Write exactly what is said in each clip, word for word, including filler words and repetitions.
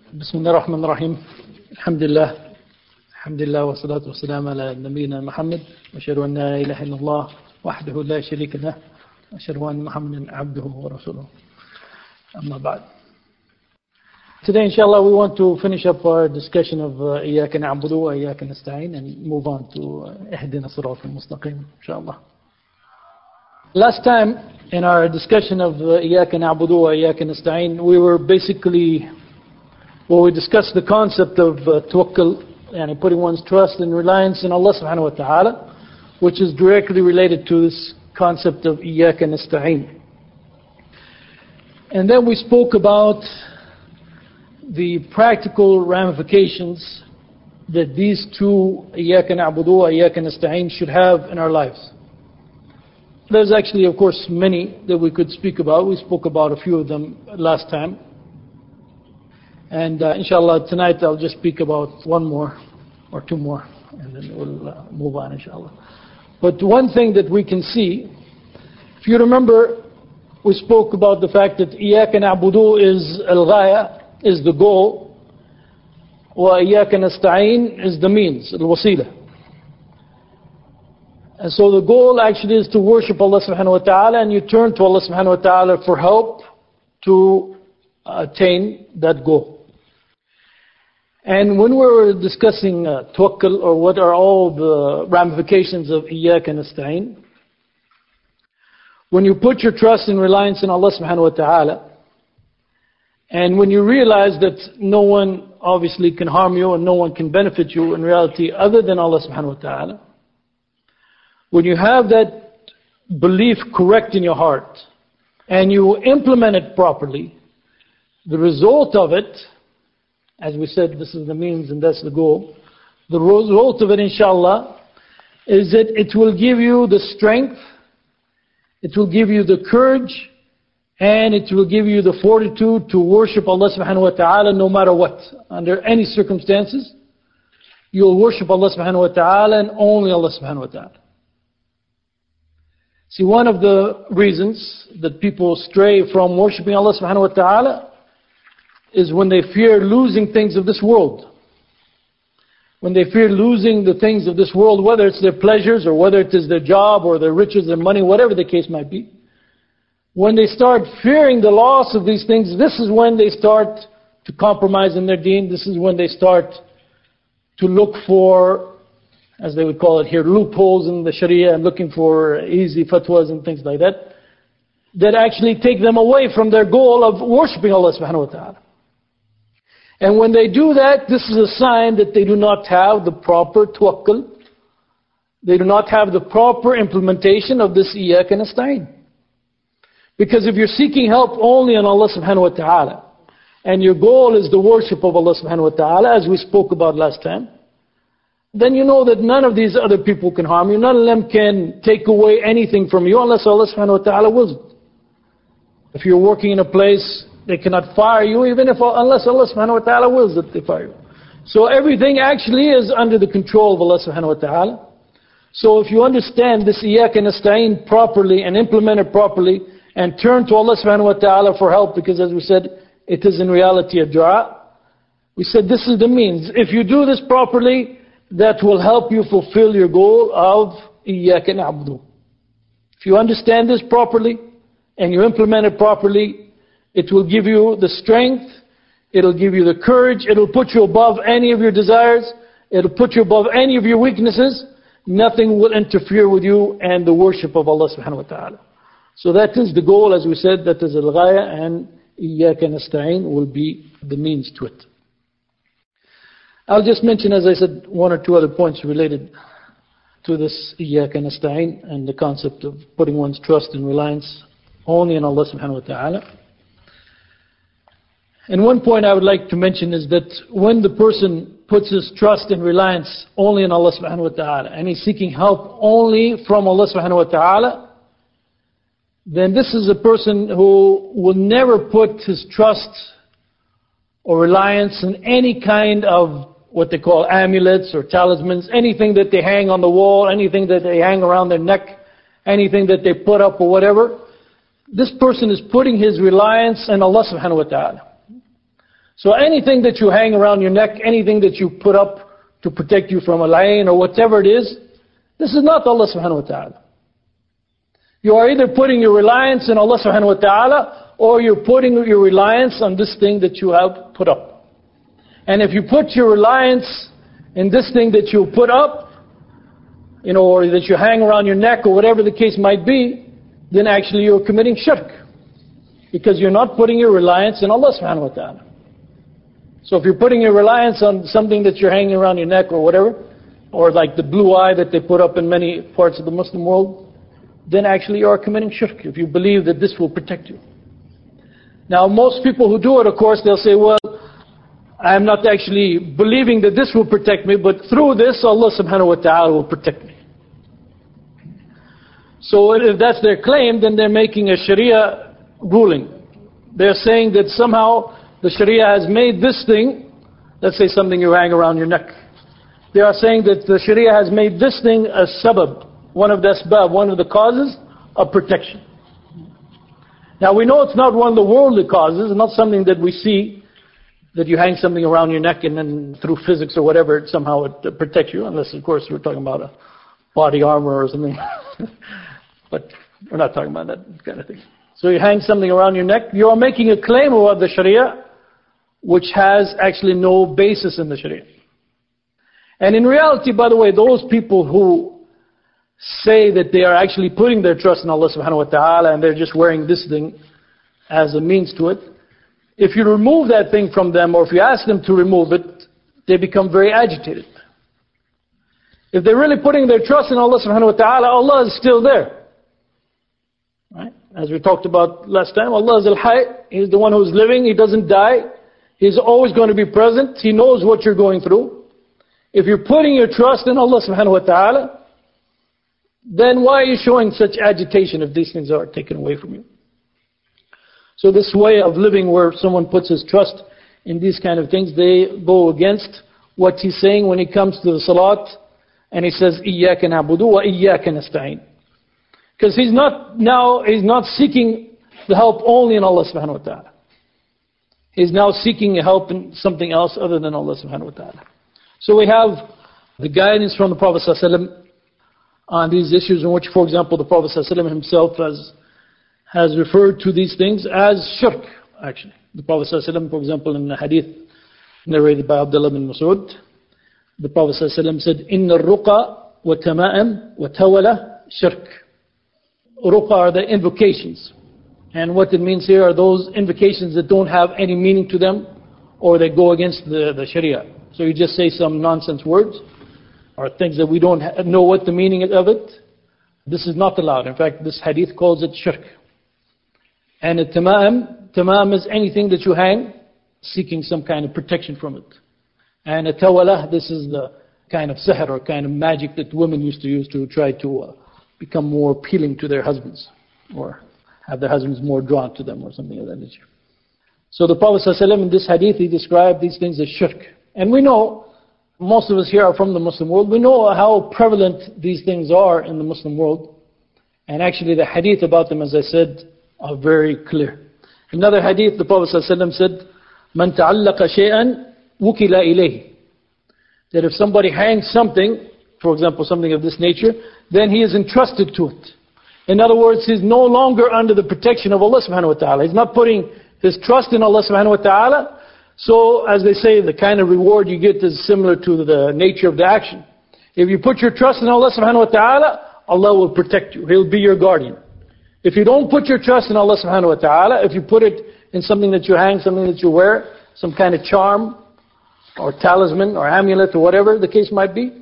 بسم الله الرحمن الرحيم. الحمد لله الحمد لله والصلاة والسلام على نبينا محمد وأشهد أن لا إله إلا الله وحده لا شريك له وأشهد أن محمدا عبده ورسوله. أما بعد. Today, inshallah, we want to finish up our discussion of إياك نعبد وإياك نستعين and move on to اهدنا الصراط المستقيم, inshallah. Last time in our discussion of إياك نعبد وإياك نستعين, we were basically, well, we discussed the concept of uh, tawakkul, and putting one's trust and reliance in Allah subhanahu wa ta'ala, which is directly related to this concept of إياك نستعين. And then we spoke about the practical ramifications that these two إياك نعبد وإياك نستعين should have in our lives. There's actually, of course, many that we could speak about. We spoke about a few of them last time. And uh, inshallah, tonight I'll just speak about one more or two more, and then we'll uh, move on, inshallah. But one thing that we can see, if you remember, we spoke about the fact that إياك نعبد is al-ghaya, is the goal, وإياك نستعين is the means, al-wasila. And so the goal actually is to worship Allah subhanahu wa ta'ala, and you turn to Allah subhanahu wa ta'ala for help to attain that goal. And when we were discussing uh, tawakkul, or what are all the ramifications of إياك نستعين, when you put your trust and reliance in Allah subhanahu wa ta'ala, and when you realize that no one obviously can harm you and no one can benefit you in reality other than Allah subhanahu wa ta'ala, when you have that belief correct in your heart and you implement it properly, the result of it, as we said, this is the means and that's the goal, the result of it, inshallah, is that it will give you the strength, it will give you the courage, and it will give you the fortitude to worship Allah subhanahu wa ta'ala no matter what. Under any circumstances, you'll worship Allah subhanahu wa ta'ala and only Allah subhanahu wa ta'ala. See, one of the reasons that people stray from worshiping Allah subhanahu wa ta'ala is when they fear losing things of this world. When they fear losing the things of this world, whether it's their pleasures or whether it is their job or their riches, their money, whatever the case might be. When they start fearing the loss of these things, this is when they start to compromise in their deen. This is when they start to look for, as they would call it here, loopholes in the Sharia, and looking for easy fatwas and things like that, that actually take them away from their goal of worshipping Allah subhanahu wa ta'ala. And when they do that, this is a sign that they do not have the proper tawakkul. They do not have the proper implementation of this إياك نستعين. Because if you're seeking help only on Allah subhanahu wa ta'ala, and your goal is the worship of Allah subhanahu wa ta'ala, as we spoke about last time, then you know that none of these other people can harm you. None of them can take away anything from you unless Allah subhanahu wa ta'ala wills it. If you're working in a place, they cannot fire you, even if unless Allah subhanahu wa ta'ala wills that they fire you. So everything actually is under the control of Allah subhanahu wa ta'ala. So if you understand this إياك نستعين properly and implement it properly, and turn to Allah subhanahu wa ta'ala for help, because as we said, it is in reality a dua. We said this is the means. If you do this properly, that will help you fulfill your goal of إياك نعبد. If you understand this properly, and you implement it properly, it will give you the strength, it'll give you the courage, it'll put you above any of your desires, it'll put you above any of your weaknesses. Nothing will interfere with you and the worship of Allah subhanahu wa ta'ala. So that is the goal, as we said, that is al-ghaya, and إياك نستعين will be the means to it. I'll just mention, as I said, one or two other points related to this إياك نستعين and the concept of putting one's trust and reliance only on Allah subhanahu wa ta'ala. And one point I would like to mention is that when the person puts his trust and reliance only on Allah subhanahu wa ta'ala, and he's seeking help only from Allah subhanahu wa ta'ala, then this is a person who will never put his trust or reliance in any kind of what they call amulets or talismans, anything that they hang on the wall, anything that they hang around their neck, anything that they put up or whatever. This person is putting his reliance in Allah subhanahu wa ta'ala. So anything that you hang around your neck, anything that you put up to protect you from a lion or whatever it is, this is not Allah subhanahu wa ta'ala. You are either putting your reliance in Allah subhanahu wa ta'ala, or you're putting your reliance on this thing that you have put up. And if you put your reliance in this thing that you put up, you know, or that you hang around your neck or whatever the case might be, then actually you're committing shirk. Because you're not putting your reliance in Allah subhanahu wa ta'ala. So if you're putting your reliance on something that you're hanging around your neck or whatever, or like the blue eye that they put up in many parts of the Muslim world, then actually you are committing shirk, if you believe that this will protect you. Now most people who do it, of course, they'll say, well, I'm not actually believing that this will protect me, but through this Allah subhanahu wa ta'ala will protect me. So if that's their claim, then they're making a Sharia ruling. They're saying that somehow the Sharia has made this thing, let's say something you hang around your neck. They are saying that the Sharia has made this thing a sabab, one of the asbab, one of the causes of protection. Now we know it's not one of the worldly causes, not something that we see, that you hang something around your neck and then through physics or whatever, it somehow it protects you, unless of course we're talking about a body armor or something. But we're not talking about that kind of thing. So you hang something around your neck, you are making a claim about the Sharia, which has actually no basis in the Sharia. And in reality, by the way, those people who say that they are actually putting their trust in Allah subhanahu wa ta'ala and they're just wearing this thing as a means to it, if you remove that thing from them, or if you ask them to remove it, they become very agitated. If they're really putting their trust in Allah subhanahu wa ta'ala, Allah is still there. Right? As we talked about last time, Allah is al-Hayy, He's the one who's living, He doesn't die. He's always going to be present. He knows what you're going through. If you're putting your trust in Allah subhanahu wa ta'ala, then why are you showing such agitation if these things are taken away from you? So this way of living where someone puts his trust in these kind of things, they go against what he's saying when he comes to the salat and he says, إِيَّاكَ نَعْبُدُ وَإِيَّاكَ نَسْتَعِينُ. Because he's not now, he's not seeking the help only in Allah subhanahu wa ta'ala. He's now seeking help in something else other than Allah subhanahu wa ta'ala. So we have the guidance from the Prophet sallallahu alaihi wasallam on these issues, in which, for example, the Prophet sallallahu alaihi wasallam himself has, has referred to these things as shirk, actually. The Prophet sallallahu alaihi wasallam, for example, in the hadith narrated by Abdullah bin Mas'ud, the Prophet sallallahu alaihi wasallam said, إِنَّ الرُّقَى وَتَمَائِمْ وَتَوَلَى shirk. Ruqa are the invocations. And what it means here are those invocations that don't have any meaning to them, or they go against the, the Sharia. So you just say some nonsense words, or things that we don't ha- know what the meaning of it. This is not allowed. In fact, this hadith calls it shirk. And a tamam, tamam is anything that you hang, seeking some kind of protection from it. And a tawalah, this is the kind of sihr or kind of magic that women used to use to try to uh, become more appealing to their husbands, or have their husbands more drawn to them, or something of that nature. So the Prophet ﷺ in this hadith, he described these things as shirk. And we know, most of us here are from the Muslim world, we know how prevalent these things are in the Muslim world. And actually the hadith about them, as I said, are very clear. Another hadith, the Prophet ﷺ said, مَنْ تَعَلَّقَ شَيْئًا وُكِلَ إِلَيْهِ. That if somebody hangs something, for example, something of this nature, then he is entrusted to it. In other words, he's no longer under the protection of Allah subhanahu wa ta'ala. He's not putting his trust in Allah subhanahu wa ta'ala. So, as they say, the kind of reward you get is similar to the nature of the action. If you put your trust in Allah subhanahu wa ta'ala, Allah will protect you. He'll be your guardian. If you don't put your trust in Allah subhanahu wa ta'ala, if you put it in something that you hang, something that you wear, some kind of charm, or talisman, or amulet, or whatever the case might be,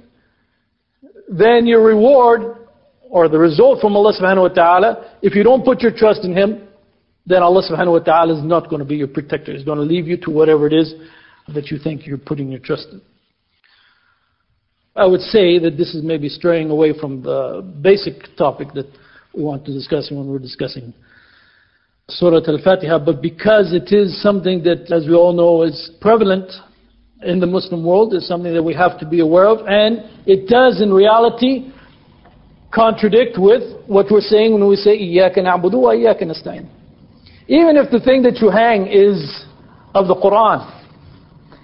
then your reward, or the result from Allah subhanahu wa ta'ala, if you don't put your trust in Him, then Allah subhanahu wa ta'ala is not going to be your protector. He's going to leave you to whatever it is that you think you're putting your trust in. I would say that this is maybe straying away from the basic topic that we want to discuss when we're discussing Surah Al-Fatiha, but because it is something that, as we all know, is prevalent in the Muslim world, is something that we have to be aware of, and it does in reality contradict with what we're saying when we say إِيَّاكَ نَعْبُدُ وَإِيَّاكَ نَسْتَعِينُ. Even if the thing that you hang is of the Quran,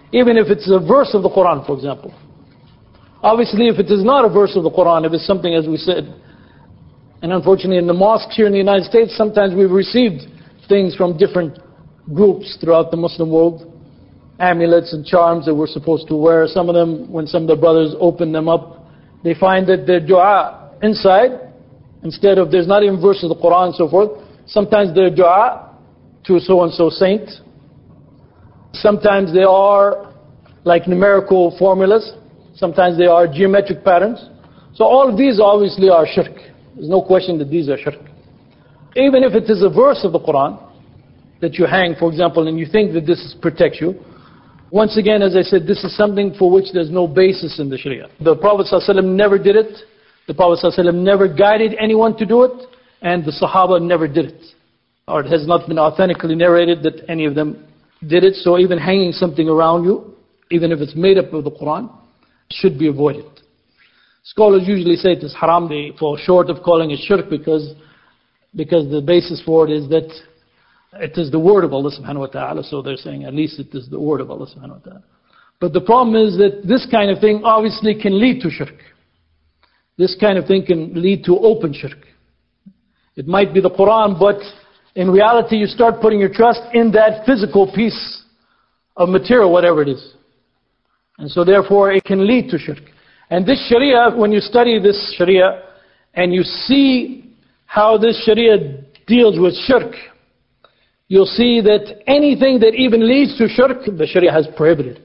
Even if it's a verse of the Quran, for example. Obviously, if it is not a verse of the Quran, if it's something, as we said, and unfortunately in the mosques here in the United States, sometimes we've received things from different groups throughout the Muslim world, amulets and charms that we're supposed to wear. Some of them, when some of the brothers open them up, they find that their dua inside, instead of, there's not even verse of the Quran and so forth, sometimes their dua to a so-and-so saint. Sometimes they are like numerical formulas. Sometimes they are geometric patterns. So all of these obviously are shirk. There's no question that these are shirk. Even if it is a verse of the Quran that you hang, for example, and you think that this protects you, once again, as I said, this is something for which there's no basis in the Sharia. The Prophet ﷺ never did it. The Prophet ﷺ never guided anyone to do it. And the Sahaba never did it. Or it has not been authentically narrated that any of them did it. So even hanging something around you, even if it's made up of the Quran, should be avoided. Scholars usually say it is haram. They fall short of calling it shirk because, because the basis for it is that it is the word of Allah subhanahu wa ta'ala. So they're saying at least it is the word of Allah subhanahu wa ta'ala. But the problem is that this kind of thing obviously can lead to shirk. This kind of thing can lead to open shirk. It might be the Quran, but in reality you start putting your trust in that physical piece of material, whatever it is. And so therefore it can lead to shirk. And this Sharia, when you study this Sharia and you see how this Sharia deals with shirk, you'll see that anything that even leads to shirk, the Sharia has prohibited.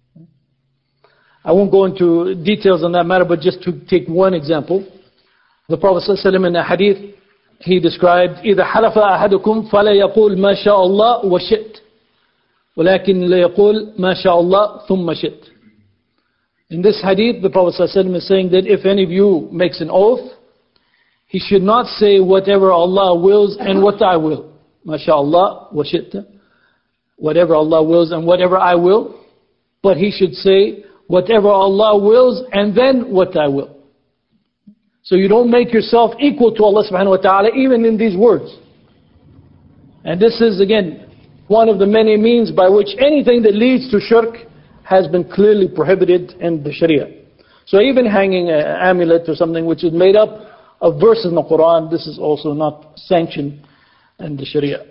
I won't go into details on that matter, but just to take one example. The Prophet ﷺ in a hadith, he described, إِذَا حَلَفَ أَحَدُكُمْ فَلَا يَقُولْ مَا شَاءَ اللَّهُ وَشِئْتَ وَلَكِنْ لَيَقُولْ مَا شَاءَ اللَّهُ ثُمَّ شِئْتَ. In this hadith, the Prophet ﷺ is saying that if any of you makes an oath, he should not say whatever Allah wills and what I will. MashaAllah wa shi'ta. Whatever Allah wills and whatever I will. But he should say whatever Allah wills and then what I will. So you don't make yourself equal to Allah subhanahu wa ta'ala even in these words. And this is again one of the many means by which anything that leads to shirk has been clearly prohibited in the Sharia. So even hanging an amulet or something which is made up of verses in the Quran, this is also not sanctioned in the Sharia.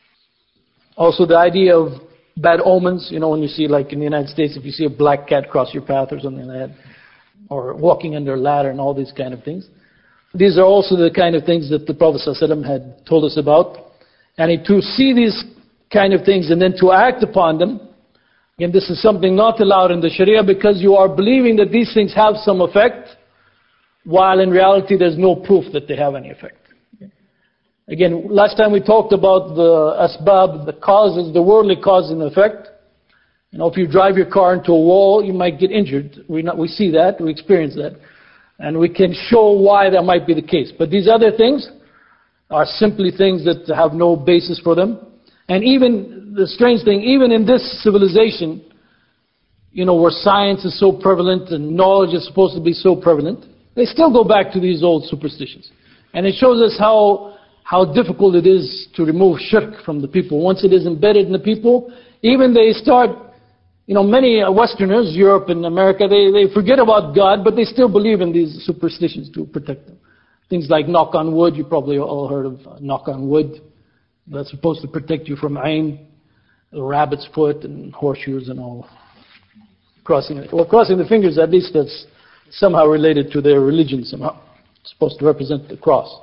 Also the idea of bad omens, you know, when you see like in the United States, if you see a black cat cross your path or something like that, or walking under a ladder and all these kind of things. These are also the kind of things that the Prophet ﷺ had told us about. And to see these kind of things and then to act upon them, again, this is something not allowed in the Sharia because you are believing that these things have some effect, while in reality there's no proof that they have any effect. Again, last time we talked about the asbab, the causes, the worldly cause and effect. You know, if you drive your car into a wall, you might get injured. We not, we see that, we experience that. And we can show why that might be the case. But these other things are simply things that have no basis for them. And even, the strange thing, even in this civilization, you know, where science is so prevalent and knowledge is supposed to be so prevalent, they still go back to these old superstitions. And it shows us how, how difficult it is to remove shirk from the people. Once it is embedded in the people, even they start, you know, many Westerners, Europe and America, they, they forget about God, but they still believe in these superstitions to protect them. Things like knock on wood, you probably all heard of uh, knock on wood. That's supposed to protect you from ayn, the rabbit's foot and horseshoes and all. Crossing it. Well, crossing the fingers, at least that's somehow related to their religion somehow. It's supposed to represent the cross.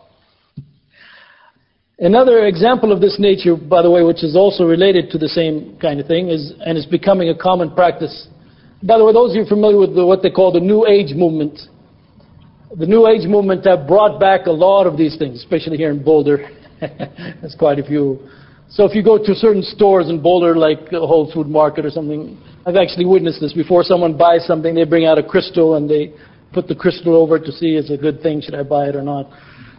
Another example of this nature, by the way, which is also related to the same kind of thing, is and is becoming a common practice. By the way, those of you familiar with the, what they call the New Age movement, the New Age movement have brought back a lot of these things, especially here in Boulder. There's quite a few. So if you go to certain stores in Boulder, like a Whole Food Market or something, I've actually witnessed this. Before someone buys something, they bring out a crystal and they put the crystal over to see it's a good thing, should I buy it or not.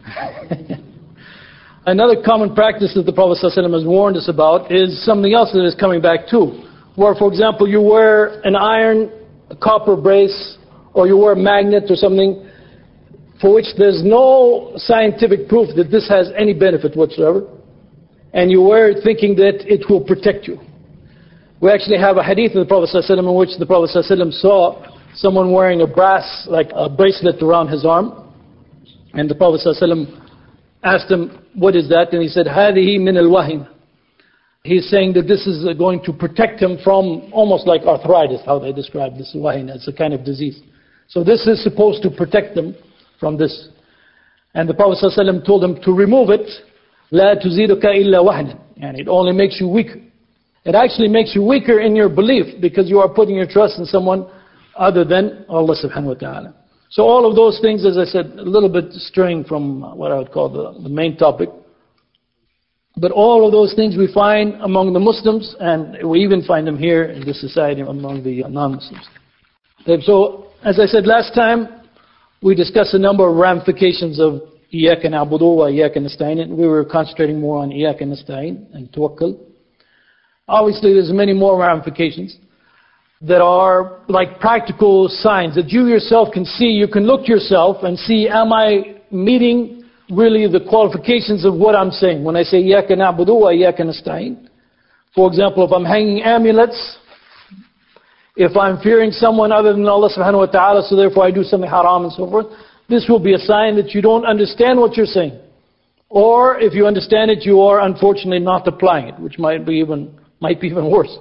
Another common practice that the Prophet ﷺ has warned us about is something else that is coming back too. Where, for example, you wear an iron, a copper brace, or you wear a magnet or something, for which there's no scientific proof that this has any benefit whatsoever. And you wear it thinking that it will protect you. We actually have a hadith of the Prophet ﷺ in which the Prophet ﷺ saw someone wearing a brass, like a bracelet around his arm. And the Prophet ﷺ asked him, what is that? And he said, هذه من الوهن. He's saying that this is going to protect him from almost like arthritis, how they describe this wahin. It's a kind of disease. So this is supposed to protect them from this. And the Prophet ﷺ told him to remove it. لا تزيدك إلا وهنا. And it only makes you weaker. It actually makes you weaker in your belief because you are putting your trust in someone other than Allah subhanahu wa ta'ala. So all of those things, as I said, a little bit straying from what I would call the, the main topic. But all of those things we find among the Muslims, and we even find them here in this society among the non-Muslims. So, as I said last time, we discussed a number of ramifications of إِيَّاكَ نَعْبُدُ وَإِيَّاكَ نَسْتَعِينُ. We were concentrating more on إِيَّاكَ نَسْتَعِينُ and Tawakkul. Obviously, there's many more ramifications that are like practical signs that you yourself can see. You can look yourself and see, am I meeting really the qualifications of what I'm saying? When I say إِيَّاكَ نَعْبُدُ وَإِيَّاكَ نَسْتَعِينُ. For example, if I'm hanging amulets, if I'm fearing someone other than Allah subhanahu wa ta'ala, so therefore I do something haram and so forth, this will be a sign that you don't understand what you're saying. Or if you understand it, you are unfortunately not applying it, which might be even might be even worse.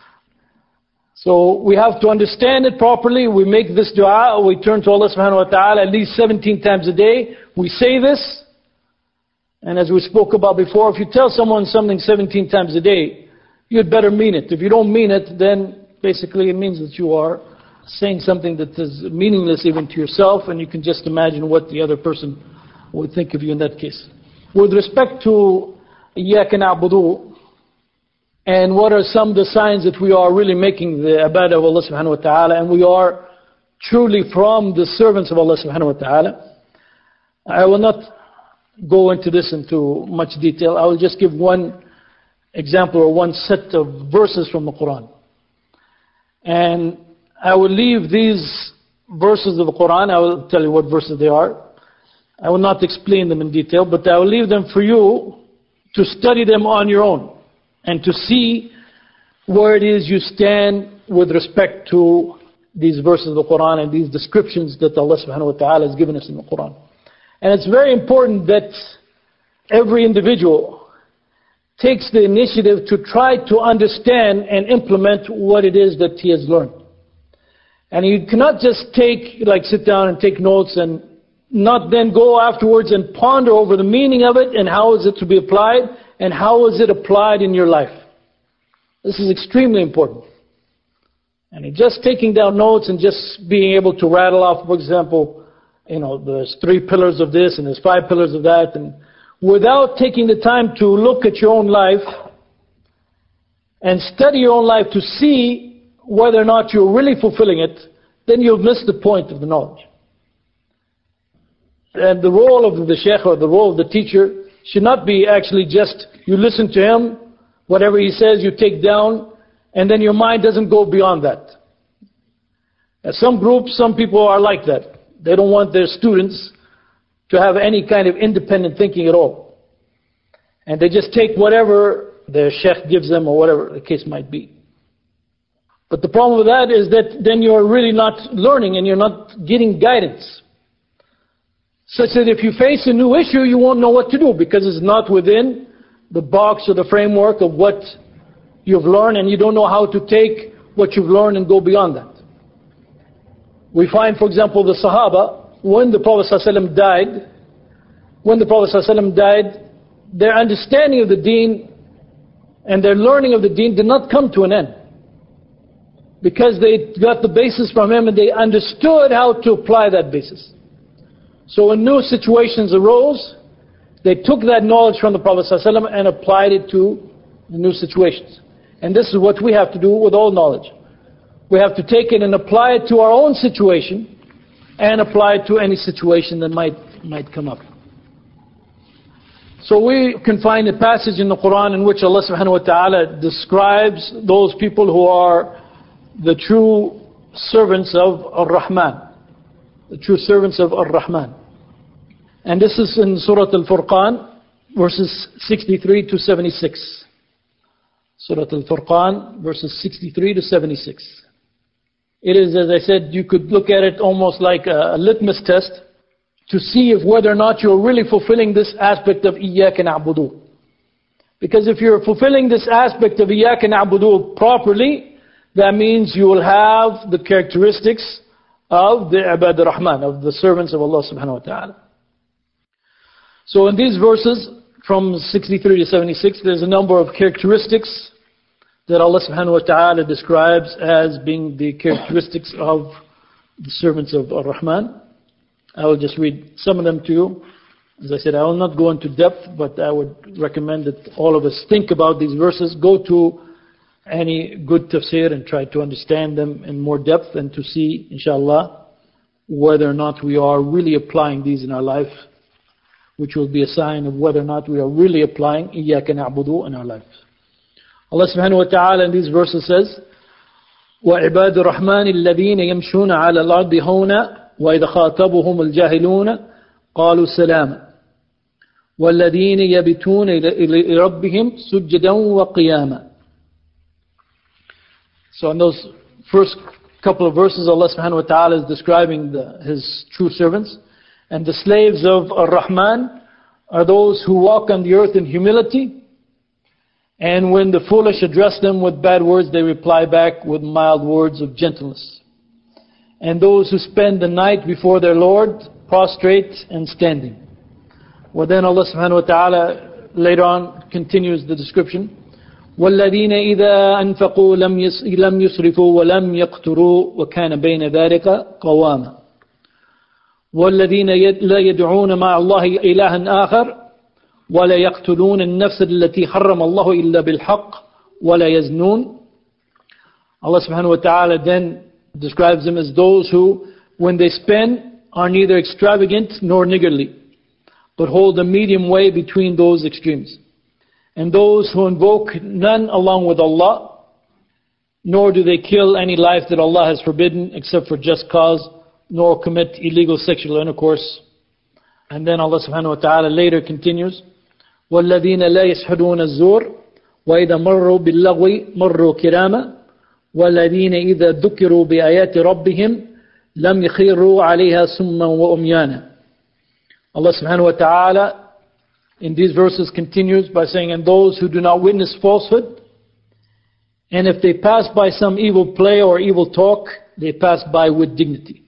So we have to understand it properly. We make this dua, we turn to Allah subhanahu wa ta'ala at least seventeen times a day. We say this, and as we spoke about before, if you tell someone something seventeen times a day, you'd better mean it. If you don't mean it, then basically it means that you are saying something that is meaningless even to yourself, and you can just imagine what the other person would think of you in that case. With respect to إِيَّاكَ نَعْبُدُ, and what are some of the signs that we are really making the ibadah of Allah subhanahu wa ta'ala, and we are truly from the servants of Allah subhanahu wa ta'ala. I will not go into this into much detail. I will just give one example or one set of verses from the Quran. And I will leave these verses of the Quran, I will tell you what verses they are. I will not explain them in detail, but I will leave them for you to study them on your own and to see where it is you stand with respect to these verses of the Quran and these descriptions that Allah subhanahu wa ta'ala has given us in the Quran. And it's very important that every individual takes the initiative to try to understand and implement what it is that he has learned. And you cannot just take, like sit down and take notes and not then go afterwards and ponder over the meaning of it and how is it to be applied and how is it applied in your life. This is extremely important. And just taking down notes and just being able to rattle off, for example, you know, there's three pillars of this and there's five pillars of that, and without taking the time to look at your own life and study your own life to see whether or not you're really fulfilling it, then you'll miss the point of the knowledge. And the role of the sheikh or the role of the teacher should not be actually just you listen to him, whatever he says you take down, and then your mind doesn't go beyond that. As some groups, some people are like that. They don't want their students to have any kind of independent thinking at all. And they just take whatever their sheikh gives them or whatever the case might be. But the problem with that is that then you're really not learning and you're not getting guidance. Such that if you face a new issue, you won't know what to do because it's not within the box or the framework of what you've learned, and you don't know how to take what you've learned and go beyond that. We find, for example, the Sahaba, when the Prophet ﷺ died, when the Prophet ﷺ died, their understanding of the deen and their learning of the deen did not come to an end. Because they got the basis from him and they understood how to apply that basis. So when new situations arose, they took that knowledge from the Prophet ﷺ and applied it to the new situations. And this is what we have to do with all knowledge. We have to take it and apply it to our own situation and apply it to any situation that might, might come up. So we can find a passage in the Quran in which Allah subhanahu wa ta'ala describes those people who are the true servants of Ar-Rahman. The true servants of Ar-Rahman. And this is in Surah Al-Furqan, verses sixty-three to seventy-six. Surah Al-Furqan, verses sixty-three to seventy-six. It is, as I said, you could look at it almost like a, a litmus test to see if whether or not you're really fulfilling this aspect of إِيَّاكَ نَعْبُدُ. Because if you're fulfilling this aspect of إِيَّاكَ نَعْبُدُ properly, that means you will have the characteristics of the Ibad al-Rahman, of the servants of Allah subhanahu wa ta'ala. So in these verses, from sixty-three to seventy-six, there's a number of characteristics that Allah subhanahu wa ta'ala describes as being the characteristics of the servants of Ar-Rahman. I will just read some of them to you. As I said, I will not go into depth, but I would recommend that all of us think about these verses, go to any good tafsir and try to understand them in more depth and to see, inshallah, whether or not we are really applying these in our life, which will be a sign of whether or not we are really applying إِيَّاكَ نَعْبُدُ in our life. Allah subhanahu wa ta'ala in these verses says, وَعِبَادُ الرَّحْمَنِ الَّذِينَ يَمْشُونَ عَلَى الْأَرْضِ هَوْنًا وَإِذَا خَاطَبُهُمُ الْجَاهِلُونَ قَالُوا سَلَامًا وَالَّذِينَ يَبِتُونَ لِرَبِّهِمْ سُجَّدًا وَقِيَامًا. So in those first couple of verses, Allah subhanahu wa ta'ala is describing the, His true servants. And the slaves of Ar-Rahman are those who walk on the earth in humility. And when the foolish address them with bad words, they reply back with mild words of gentleness. And those who spend the night before their Lord, prostrate and standing. Well, then Allah subhanahu wa ta'ala later on continues the description. وَالَّذِينَ إِذَا أَنفَقُوا لَمْ يُسْرِفُوا وَلَمْ يَقْتُرُوا وَكَانَ بَيْنَ ذَلِكَ قَوَامًا وَالَّذِينَ لَا يَدْعُونَ مَعَ اللَّهِ إِلَهًا آخَرَ وَلَا يَقْتُلُونَ النَّفْسَ الَّتِي حَرَّمَ اللَّهُ إِلَّا بِالْحَقِّ وَلَا يَزْنُونَ. Allah subhanahu wa ta'ala then describes them as those who, when they spend, are neither extravagant nor niggardly, but hold a medium way between those extremes. And those who invoke none along with Allah, nor do they kill any life that Allah has forbidden except for just cause, nor commit illegal sexual intercourse. And then Allah subhanahu wa ta'ala later continues, وَالَّذِينَ لَا يَشْهَدُونَ الزُّورَ وَإِذَا مَرُّوا بِاللَّغْوِ مَرُّوا كِرَامًا وَالَّذِينَ إِذَا ذُكِّرُوا بِآيَاتِ رَبِّهِمْ لَمْ يَخِرُّوا عَلَيْهَا سُمًّا وَأُمْيَانًا. Allah subhanahu wa ta'ala in these verses continues by saying, and those who do not witness falsehood, and if they pass by some evil play or evil talk, they pass by with dignity.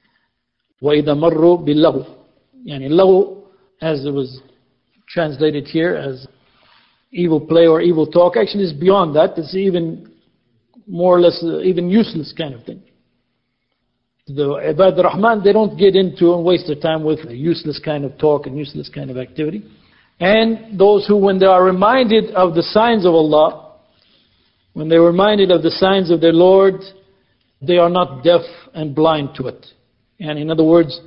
وَإِذَا مَرُّوا بِاللَّغْوِ. Yani law, as it was translated here as evil play or evil talk, actually is beyond that. It's even more or less uh, even useless kind of thing. The Ibad al-Rahman, they don't get into and waste their time with a useless kind of talk and useless kind of activity. And those who, when they are reminded of the signs of Allah, when they're reminded of the signs of their Lord, they are not deaf and blind to it. And in other words,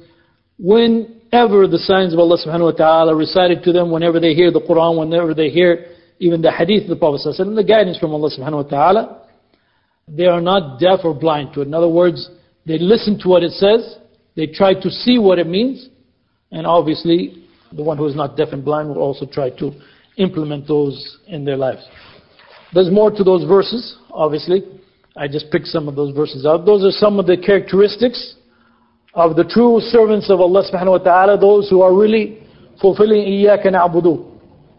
whenever the signs of Allah subhanahu wa ta'ala recited to them, whenever they hear the Quran, whenever they hear even the hadith of the Prophet sallallahu alaihi wasallam, the guidance from Allah subhanahu wa ta'ala, they are not deaf or blind to it. In other words, they listen to what it says, they try to see what it means, and obviously the one who is not deaf and blind will also try to implement those in their lives. There's more to those verses, obviously. I just picked some of those verses out. Those are some of the characteristics of the true servants of Allah subhanahu wa ta'ala, those who are really fulfilling إِيَّاكَ نَعْبُدُ.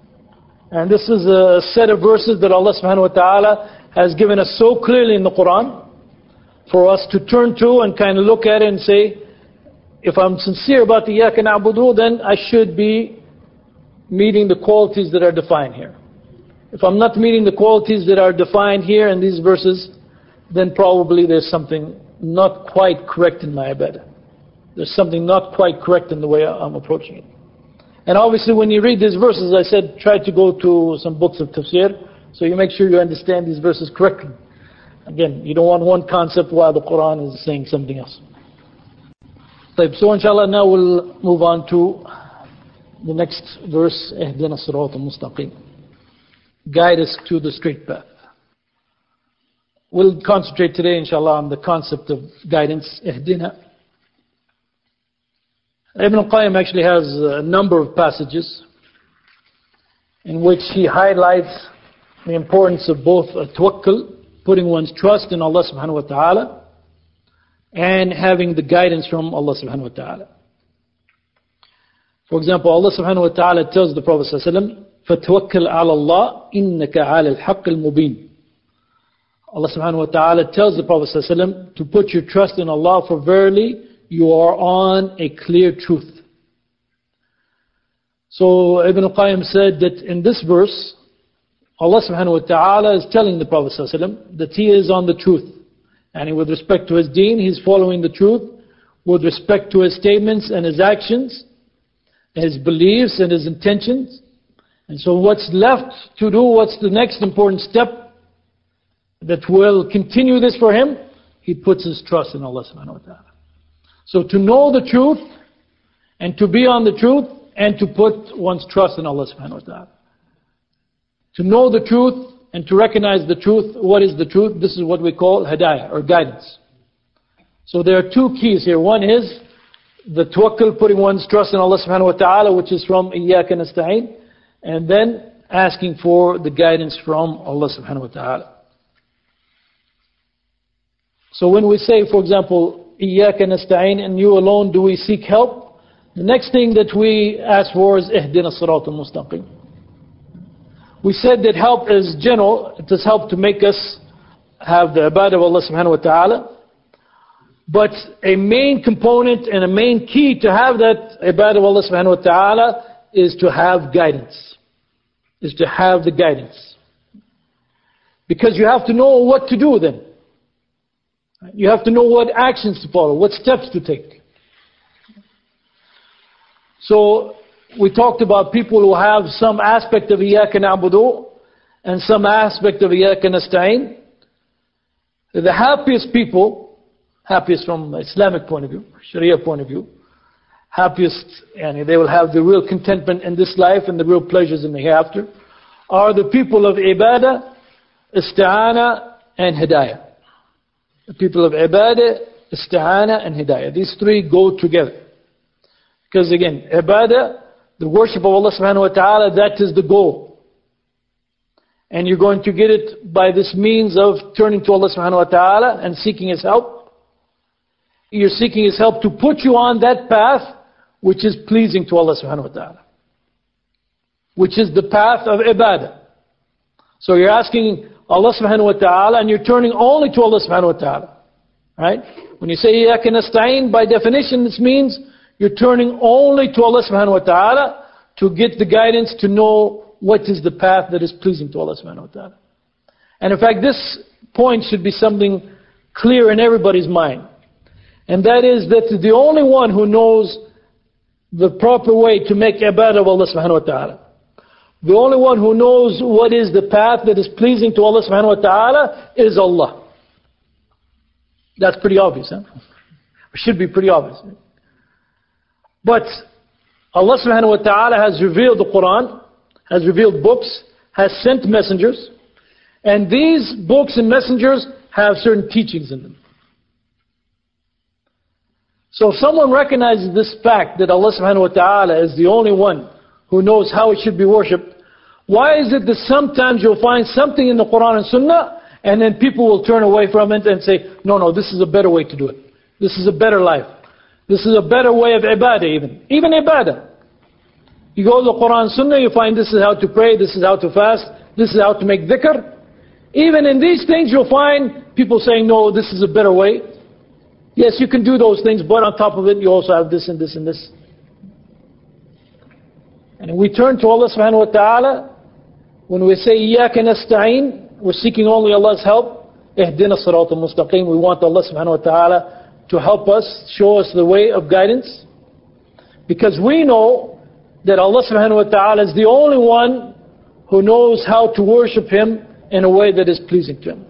And this is a set of verses that Allah subhanahu wa ta'ala has given us so clearly in the Quran for us to turn to and kind of look at it and say, if I'm sincere about the إِيَّاكَ نَعْبُدُ, then I should be meeting the qualities that are defined here. If I'm not meeting the qualities that are defined here in these verses, then probably there's something not quite correct in my ibadah. There's something not quite correct in the way I'm approaching it. And obviously when you read these verses, I said, try to go to some books of tafsir, so you make sure you understand these verses correctly. Again, you don't want one concept while the Quran is saying something else. So inshallah, now we'll move on to the next verse. اهدنا الصراط المستقيم. Guide us to the straight path. We'll concentrate today inshallah on the concept of guidance. اهدنا. Ibn al-Qayyim actually has a number of passages in which he highlights the importance of both tawakkul, putting one's trust in Allah subhanahu wa ta'ala, and having the guidance from Allah subhanahu wa ta'ala. For example, Allah subhanahu wa ta'ala tells the Prophet sallallahu alaihi wasallam, فَتَوَكَّلْ عَلَى اللَّهِ إِنَّكَ عَلَى الْحَقِّ الْمُبِينِ. Allah subhanahu wa ta'ala tells the Prophet sallallahu alaihi wasallam to put your trust in Allah, for verily you are on a clear truth. So Ibn al-Qayyim said that in this verse, Allah subhanahu wa ta'ala is telling the Prophet sallallahu alaihi wasallam that he is on the truth. And with respect to his deen, he's following the truth. With respect to his statements and his actions, his beliefs and his intentions. And so what's left to do, what's the next important step that will continue this for him? He puts his trust in Allah subhanahu wa ta'ala. So to know the truth, and to be on the truth, and to put one's trust in Allah subhanahu wa ta'ala. To know the truth, and to recognize the truth. What is the truth? This is what we call hidayah, or guidance. So there are two keys here. One is the tawakkul, putting one's trust in Allah subhanahu wa ta'ala, which is from إِيَّاكَ نَسْتَعِينَ, and then asking for the guidance from Allah subhanahu wa ta'ala. So when we say, for example, إِيَّاكَ نَسْتَعِينَ, and you alone do we seek help, the next thing that we ask for is اهدنا الصراط المستقيم. We said that help is general. It is help to make us have the ibadah of Allah subhanahu wa ta'ala. But a main component and a main key to have that ibadah of Allah subhanahu wa ta'ala is to have guidance. Is to have the guidance. Because you have to know what to do then. You have to know what actions to follow, what steps to take. So we talked about people who have some aspect of إِيَّاكَ نَعْبُدُ and some aspect of إِيَّاكَ نَسْتَعِينَ. The happiest people, happiest from Islamic point of view, Sharia point of view, happiest, and they will have the real contentment in this life and the real pleasures in the hereafter, are the people of ibadah, isti'ana, and hidayah. The people of ibadah, isti'ana, and hidayah. These three go together. Because again, ibadah, the worship of Allah subhanahu wa ta'ala, that is the goal. And you're going to get it by this means of turning to Allah subhanahu wa ta'ala and seeking His help. You're seeking His help to put you on that path which is pleasing to Allah subhanahu wa ta'ala. Which is the path of ibadah. So you're asking Allah subhanahu wa ta'ala and you're turning only to Allah subhanahu wa ta'ala. Right? When you say إِيَّاكَ نَسْتَعِينَ, by definition this means you're turning only to Allah subhanahu wa ta'ala to get the guidance to know what is the path that is pleasing to Allah subhanahu wa ta'ala. And in fact, this point should be something clear in everybody's mind. And that is that the only one who knows the proper way to make ibadah of Allah subhanahu wa ta'ala, the only one who knows what is the path that is pleasing to Allah subhanahu wa ta'ala is Allah. That's pretty obvious, huh? It should be pretty obvious. But Allah subhanahu wa ta'ala has revealed the Quran, has revealed books, has sent messengers, and these books and messengers have certain teachings in them. So if someone recognizes this fact that Allah subhanahu wa ta'ala is the only one who knows how it should be worshipped, why is it that sometimes you'll find something in the Quran and Sunnah and then people will turn away from it and say, no, no, this is a better way to do it. This is a better life. This is a better way of ibadah even. Even ibadah. You go to the Quran and Sunnah, you find this is how to pray, this is how to fast, this is how to make dhikr. Even in these things you'll find people saying, no, this is a better way. Yes, you can do those things, but on top of it you also have this and this and this. And we turn to Allah subhanahu wa ta'ala. When we say إِيَّاكَ نَسْتَعِينَ, we're seeking only Allah's help. اهدنا الصراط المستقيم. We want Allah subhanahu wa ta'ala to help us, show us the way of guidance. Because we know that Allah subhanahu wa ta'ala is the only one who knows how to worship Him in a way that is pleasing to Him.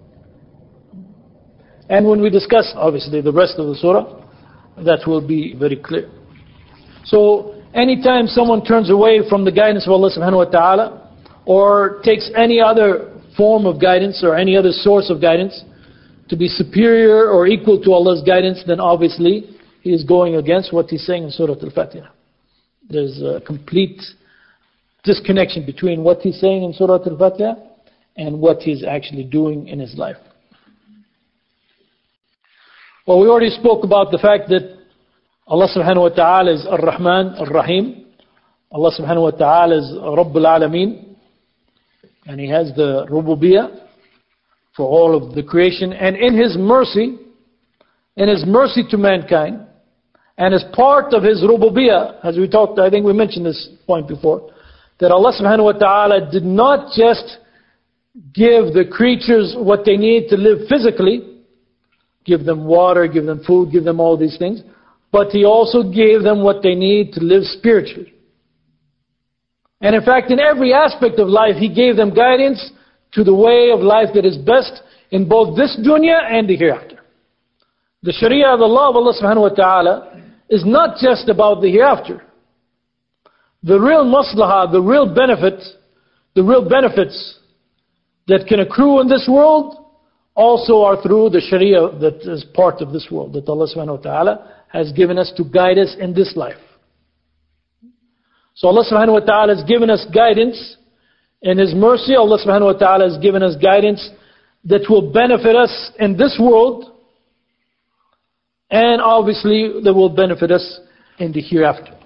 And when we discuss, obviously, the rest of the surah, that will be very clear. So, anytime someone turns away from the guidance of Allah subhanahu wa ta'ala, or takes any other form of guidance, or any other source of guidance, to be superior or equal to Allah's guidance, then obviously, he is going against what he's saying in Surah Al-Fatiha. There's a complete disconnection between what he's saying in Surah Al-Fatiha and what he's actually doing in his life. Well, we already spoke about the fact that Allah subhanahu wa ta'ala is Ar-Rahman, Ar-Rahim. Allah subhanahu wa ta'ala is Rabbul Alameen. And He has the Rububiyyah for all of the creation. And in His mercy, in His mercy to mankind, and as part of His Rububiyyah, as we talked, I think we mentioned this point before, that Allah subhanahu wa ta'ala did not just give the creatures what they need to live physically, give them water, give them food, give them all these things, but He also gave them what they need to live spiritually. And in fact, in every aspect of life, He gave them guidance to the way of life that is best in both this dunya and the hereafter. The Sharia, the law of Allah subhanahu wa ta'ala, is not just about the hereafter. The real maslahah, the real benefit, the real benefits that can accrue in this world also are through the Sharia that is part of this world, that Allah subhanahu wa ta'ala has given us to guide us in this life. So Allah subhanahu wa ta'ala has given us guidance in His mercy. Allah subhanahu wa ta'ala has given us guidance that will benefit us in this world, and obviously that will benefit us in the hereafter.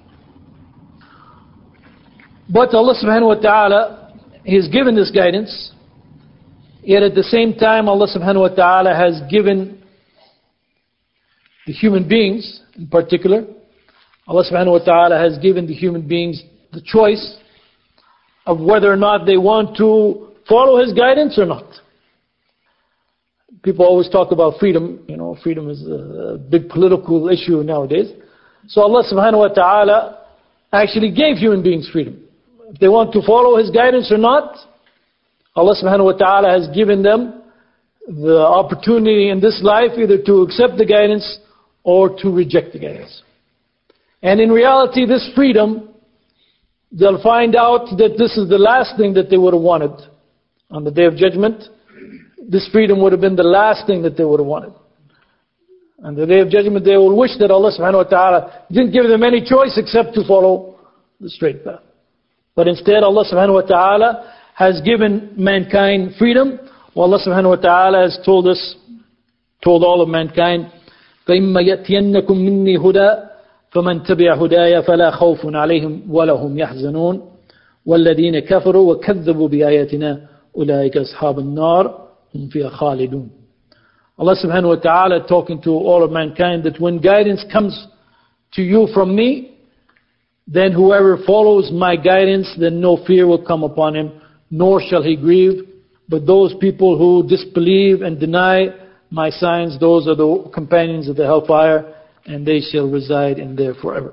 But Allah subhanahu wa ta'ala, He has given this guidance, yet at the same time Allah subhanahu wa ta'ala has given the human beings in particular, Allah subhanahu wa ta'ala has given the human beings the choice of whether or not they want to follow His guidance or not. People always talk about freedom. You know, freedom is a big political issue nowadays. So Allah subhanahu wa ta'ala actually gave human beings freedom. If they want to follow His guidance or not, Allah subhanahu wa ta'ala has given them the opportunity in this life either to accept the guidance or to reject the guidance. And in reality, this freedom, they'll find out that this is the last thing that they would have wanted. On the Day of Judgment, this freedom would have been the last thing that they would have wanted. On the Day of Judgment, they will wish that Allah subhanahu wa ta'ala didn't give them any choice except to follow the straight path. But instead, Allah subhanahu wa ta'ala has given mankind freedom. Well, Allah subhanahu wa ta'ala has told us, told all of mankind, فَإِمَّا يَأْتِيَنَّكُم مِّنِّي هُدًى فَمَنْ تَبِعَ هُدَايَ فَلَا خَوْفٌ عَلَيْهِمْ وَلَا هُمْ يَحْزَنُونَ وَالَّذِينَ كَفَرُوا وَكَذَّبُوا بِآيَاتِنَا أُولَٰئِكَ أَصْحَابُ النَّارِ هُمْ فِيهَا خَالِدُونَ. Allah subhanahu wa ta'ala talking to all of mankind that when guidance comes to you from me, then whoever follows my guidance, then no fear will come upon him, nor shall he grieve. But those people who disbelieve and deny my signs, those are the companions of the hellfire, and they shall reside in there forever.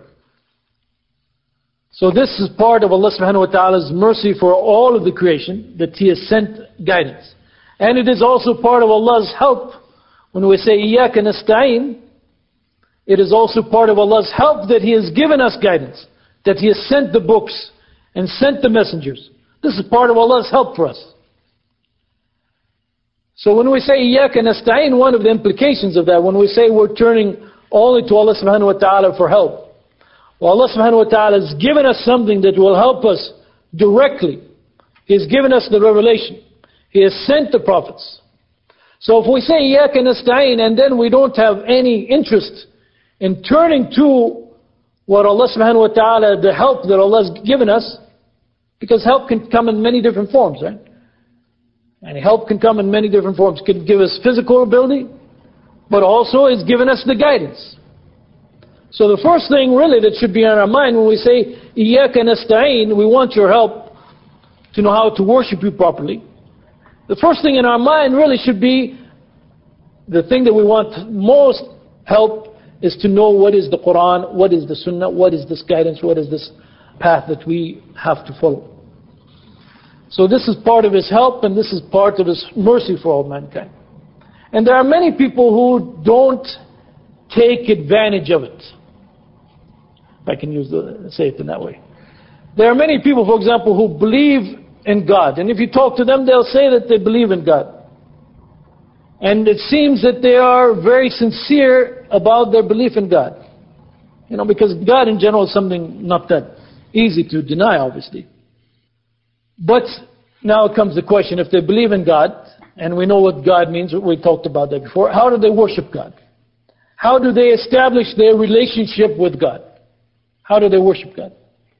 So this is part of Allah subhanahu wa ta'ala's mercy for all of the creation, that He has sent guidance. And it is also part of Allah's help. When we say إِيَّاكَ نَسْتَعِينَ, it is also part of Allah's help that He has given us guidance, that He has sent the books and sent the messengers. This is part of Allah's help for us. So when we say إِيَّاكَ نَسْتَعِينَ, one of the implications of that, when we say we're turning only to Allah subhanahu wa ta'ala for help, well, Allah subhanahu wa ta'ala has given us something that will help us directly. He has given us the revelation. He has sent the prophets. So if we say إِيَّاكَ نَسْتَعِينَ and then we don't have any interest in turning to what Allah subhanahu wa ta'ala, the help that Allah has given us, because help can come in many different forms, right? And help can come in many different forms. It can give us physical ability, but also it's given us the guidance. So the first thing really that should be on our mind when we say إِيَّاكَ نَسْتَعِينَ, we want your help to know how to worship you properly. The first thing in our mind really should be, the thing that we want most help is to know what is the Quran, what is the Sunnah, what is this guidance, what is this path that we have to follow. So this is part of His help, and this is part of His mercy for all mankind. And there are many people who don't take advantage of it. If I can use the, say it in that way. There are many people, for example, who believe in God. And if you talk to them, they'll say that they believe in God. And it seems that they are very sincere about their belief in God. You know, because God in general is something not that easy to deny, obviously. But Now comes the question, if they believe in God, and we know what God means, we talked about that before, how do they worship God? How do they establish their relationship with God? How do they worship God?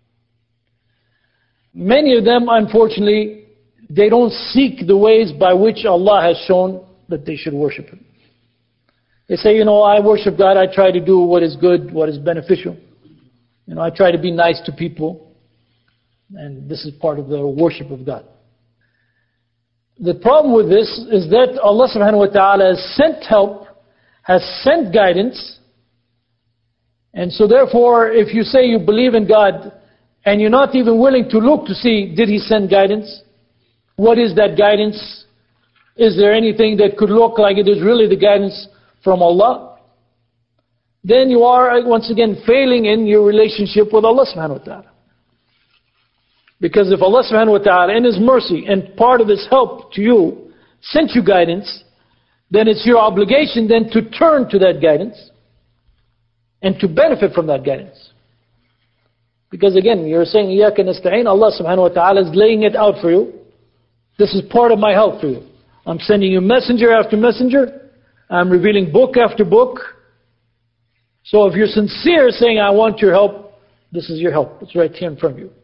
Many of them, unfortunately, they don't seek the ways by which Allah has shown that they should worship Him. They say, you know, I worship God, I try to do what is good, what is beneficial. You know, I try to be nice to people. And this is part of the worship of God. The problem with this is that Allah subhanahu wa ta'ala has sent help, has sent guidance. And so therefore, if you say you believe in God, and you're not even willing to look to see, did He send guidance? What is that guidance? Is there anything that could look like it is really the guidance from Allah? Then you are, once again, failing in your relationship with Allah subhanahu wa ta'ala. Because if Allah subhanahu wa ta'ala, in His mercy, and part of His help to you, sent you guidance, then it's your obligation then to turn to that guidance, and to benefit from that guidance. Because again, you're saying, إِيَّاكَ نَسْتَعِينَ, Allah subhanahu wa ta'ala is laying it out for you. This is part of my help for you. I'm sending you messenger after messenger. I'm revealing book after book. So if you're sincere saying, I want your help, this is your help. It's right here in front of you.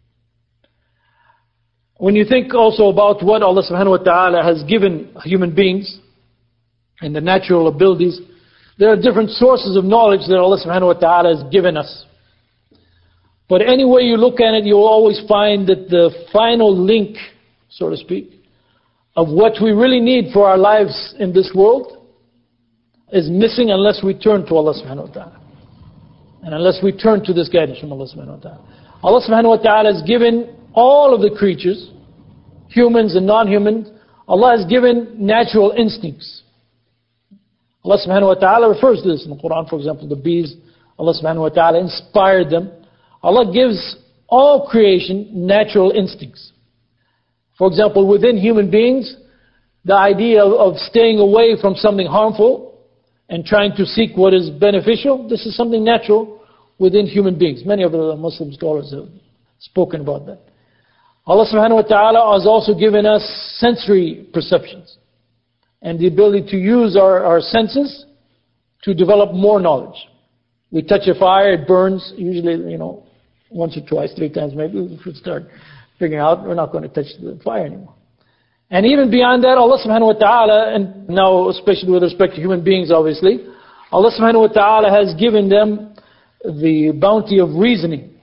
When you think also about what Allah subhanahu wa ta'ala has given human beings and the natural abilities, there are different sources of knowledge that Allah subhanahu wa ta'ala has given us. But any way you look at it, you'll always find that the final link, so to speak, of what we really need for our lives in this world is missing unless we turn to Allah subhanahu wa ta'ala. And unless we turn to this guidance from Allah subhanahu wa ta'ala. Allah subhanahu wa ta'ala has given all of the creatures, humans and non-humans, Allah has given natural instincts. Allah subhanahu wa ta'ala refers to this in the Quran, for example, the bees. Allah subhanahu wa ta'ala inspired them. Allah gives all creation natural instincts. For example, within human beings, the idea of, of staying away from something harmful and trying to seek what is beneficial, this is something natural within human beings. Many of the Muslim scholars have spoken about that. Allah subhanahu wa ta'ala has also given us sensory perceptions and the ability to use our, our senses to develop more knowledge. We touch a fire, it burns, usually, you know, once or twice, three times maybe, we should start figuring out we're not going to touch the fire anymore. And even beyond that, Allah subhanahu wa ta'ala, and now especially with respect to human beings obviously, Allah subhanahu wa ta'ala has given them the bounty of reasoning,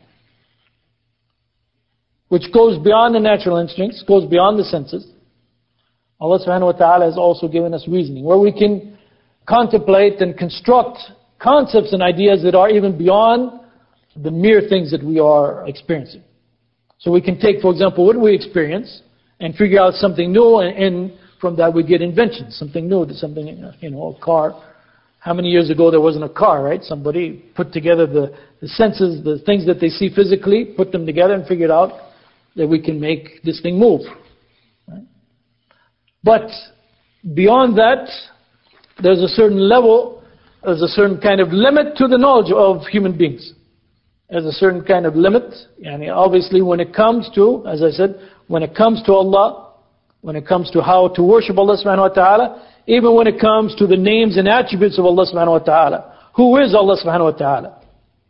which goes beyond the natural instincts, goes beyond the senses. Allah subhanahu wa ta'ala has also given us reasoning, where we can contemplate and construct concepts and ideas that are even beyond the mere things that we are experiencing. So we can take, for example, what we experience and figure out something new, and, and from that we get invention, something new, something, you know, a car. How many years ago there wasn't a car, right? Somebody put together the, the senses, the things that they see physically, put them together and figured out that we can make this thing move. Right? But beyond that, there's a certain level, there's a certain kind of limit to the knowledge of human beings. There's a certain kind of limit. And obviously when it comes to, as I said, when it comes to Allah, when it comes to how to worship Allah subhanahu wa ta'ala, even when it comes to the names and attributes of Allah subhanahu wa ta'ala, who is Allah subhanahu wa ta'ala?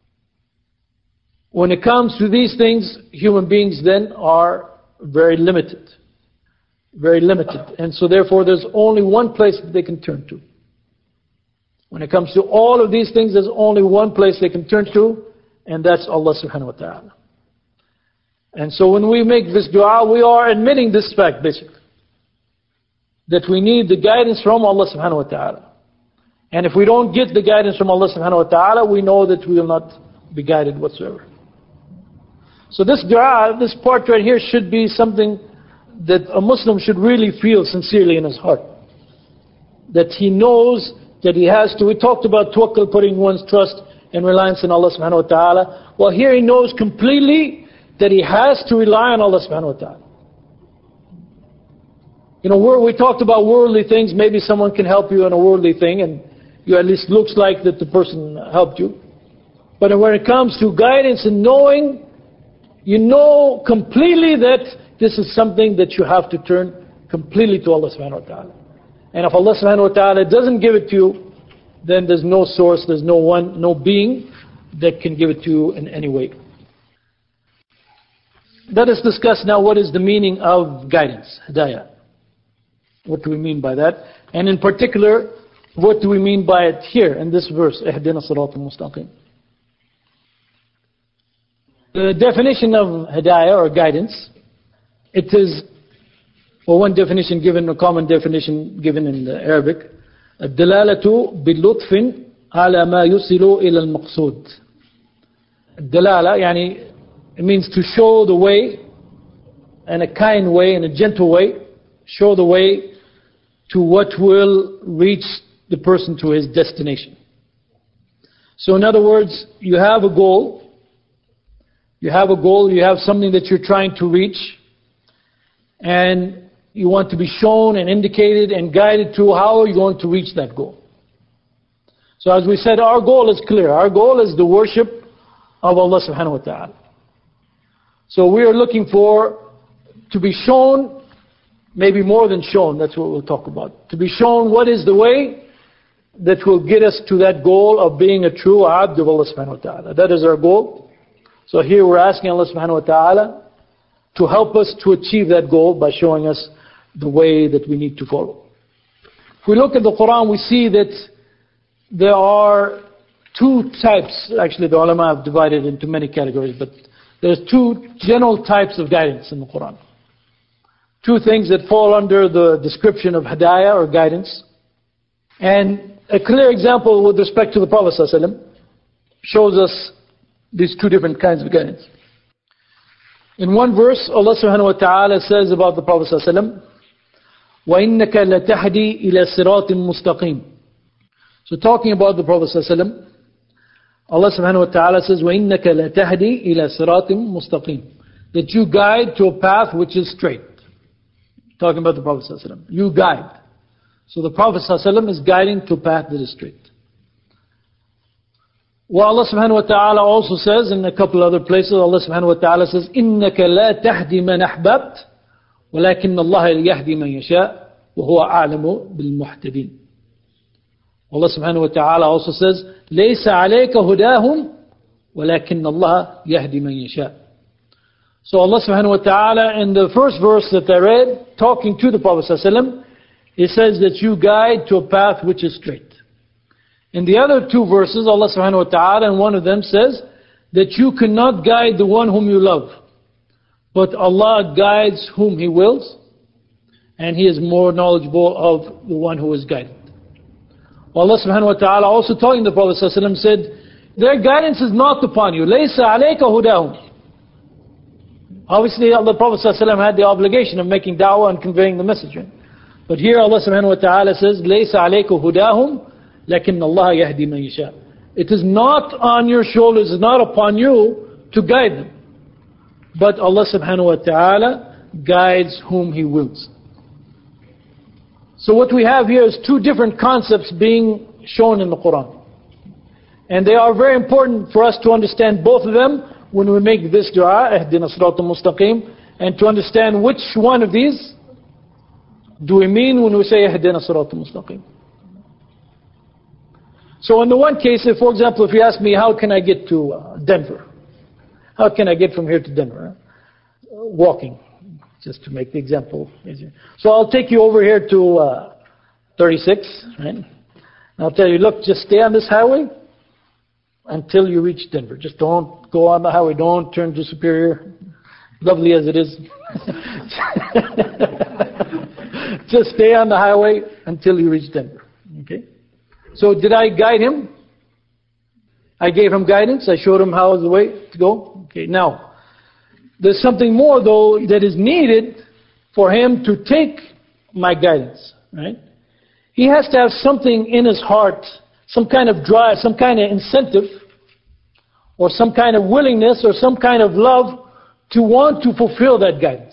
When it comes to these things, human beings then are very limited. Very limited. And so therefore there's only one place that they can turn to. When it comes to all of these things, there's only one place they can turn to, and that's Allah subhanahu wa ta'ala. And so when we make this dua, we are admitting this fact basically, that we need the guidance from Allah subhanahu wa ta'ala. And if we don't get the guidance from Allah subhanahu wa ta'ala, we know that we will not be guided whatsoever. So this dua, this part right here should be something that a Muslim should really feel sincerely in his heart. That he knows that he has to. We talked about tawakkul, putting one's trust and reliance in Allah subhanahu wa ta'ala. Well, here he knows completely that he has to rely on Allah subhanahu wa ta'ala. You know, we're, we talked about worldly things. Maybe someone can help you in a worldly thing, and you at least looks like that the person helped you. But when it comes to guidance and knowing, you know completely that this is something that you have to turn completely to Allah subhanahu wa ta'ala. And if Allah subhanahu wa ta'ala doesn't give it to you, then there's no source, there's no one, no being that can give it to you in any way. Let us discuss now what is the meaning of guidance, hidayah. What do we mean by that? And in particular, what do we mean by it here in this verse, اهدنا الصراط المستقيم. The definition of hidayah or guidance, it is, well, one definition given, a common definition given in the Arabic, الدلالة باللطف على ما يصل إلى المقصود. الدلالة يعني it means to show the way in a kind way, in a gentle way, show the way to what will reach the person to his destination. So in other words, you have a goal, you have a goal, you have something that you're trying to reach, and you want to be shown and indicated and guided to how are you going to reach that goal. So as we said, our goal is clear. Our goal is the worship of Allah subhanahu wa ta'ala. So we are looking for to be shown, maybe more than shown, that's what we'll talk about. To be shown what is the way that will get us to that goal of being a true abd of Allah subhanahu wa ta'ala. That is our goal. So here we're asking Allah subhanahu wa ta'ala to help us to achieve that goal by showing us the way that we need to follow. If we look at the Quran, we see that there are two types, actually the ulama have divided into many categories, but there's two general types of guidance in the Quran. Two things that fall under the description of hidayah or guidance. And a clear example with respect to the Prophet ﷺ shows us these two different kinds of guidance. In one verse, Allah subhanahu wa ta'ala says about the Prophet ﷺ, وَإِنَّكَ لَتَهْدِي إِلَى صِرَاطٍ مُسْتَقِيمٍ. So talking about the Prophet ﷺ, Allah subhanahu wa ta'ala says, وَإِنَّكَ لَتَهْدِي إِلَى صِرَاطٍ مُسْتَقِيمٍ. That you guide to a path which is straight. Talking about the Prophet ﷺ. You guide. So the Prophet ﷺ is guiding to a path that is straight. Well, Allah subhanahu wa ta'ala also says in a couple other places, Allah subhanahu wa ta'ala says, إِنَّكَ لَا تَهْدِي مَنْ أَحْبَبْتَ وَلَكِنَّ اللَّهَ يَهْدِي مَنْ يَشَاءُ وَهُوَ أَعْلَمُ بِالْمُحْتَدِينَ. Allah subhanahu wa ta'ala also says, لَيْسَ عَلَيْكَ هُدَاهُمْ وَلَكِنَّ اللَّهَ يَهْدِي مَنْ يَشَاءُ. So Allah subhanahu wa ta'ala in the first verse that I read, talking to the Prophet ﷺ, He says that you guide to a path which is straight. In the other two verses, Allah subhanahu wa ta'ala, and one of them says that you cannot guide the one whom you love, but Allah guides whom He wills, and He is more knowledgeable of the one who is guided. Allah subhanahu wa ta'ala also talking to the Prophet ﷺ said, their guidance is not upon you. لَيْسَ عَلَيْكَ هُدَاهُمْ. Obviously, the Prophet ﷺ had the obligation of making da'wah and conveying the message. But here Allah subhanahu wa ta'ala says, لَيْسَ عَلَيْكَ هُدَاهُمْ لَكِنَّ اللَّهَ يَهْدِي مَنْ يَشَاءُ. It is not on your shoulders, it is not upon you to guide them. But Allah subhanahu wa ta'ala guides whom He wills. So what we have here is two different concepts being shown in the Quran. And they are very important for us to understand both of them when we make this dua, اهدنا الصراط المستقيم, and to understand which one of these do we mean when we say اهدنا الصراط المستقيم. So in the one case, if, for example, if you ask me, how can I get to uh, Denver? How can I get from here to Denver? Uh, walking, just to make the example easier. So I'll take you over here to uh, thirty-six, right? And I'll tell you, look, just stay on this highway until you reach Denver. Just don't go on the highway. Don't turn to Superior, lovely as it is. Just stay on the highway until you reach Denver. Okay? So did I guide him? I gave him guidance. I showed him how is the way to go. Okay, now, there's something more though that is needed for him to take my guidance, right? He has to have something in his heart, some kind of drive, some kind of incentive, or some kind of willingness, or some kind of love to want to fulfill that guidance.